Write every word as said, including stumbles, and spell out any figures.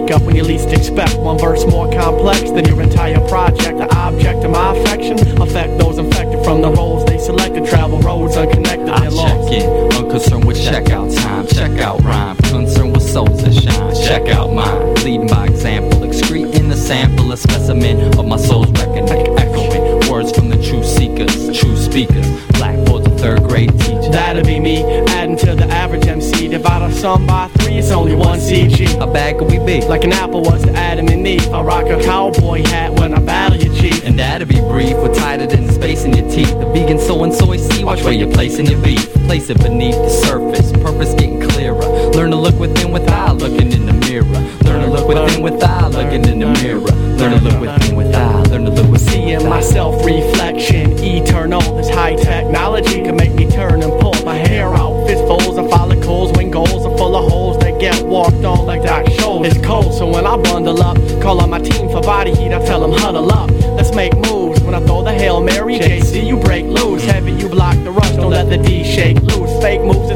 wake up when you least expect. One verse more complex than your entire project. The object of my affection affect those infected from the roles they selected. Travel roads unconnected I and check lost. in, unconcerned with checkout time. Check out rhyme, concerned with souls that shine. Check out mine, leading by example. Excreting the sample, a specimen of my soul's reckoning. Echoing words from the true seekers, true speakers. Blackboard's a third grade teacher. That'll be me, adding to the average M C. Divide our sum by three, it's only one C G. How bad could we be? Like an apple was to Adam and Eve. I rock a cowboy hat when I battle your chief. And that'll be brief, we're tighter than the space in your teeth. The vegan soy and soy seed, watch where you're placing your beef. Place it beneath the surface, purpose getting clearer. Learn to look within without looking in the mirror. Learn to look within without looking in the mirror. Learn to look within without, learn to look within. Seeing myself, reflection, eternal. This high technology can make me turn and pull my hair out. Fistfuls of follicles when goals are full of holes that get walked on like Doc Scholl. It's cold, so when I bundle up, call on my team for body heat, I tell them huddle up. Let's make moves. When I throw the Hail Mary, J C, you break loose. Heavy, you block the rush, don't let the D shake loose. Fake moves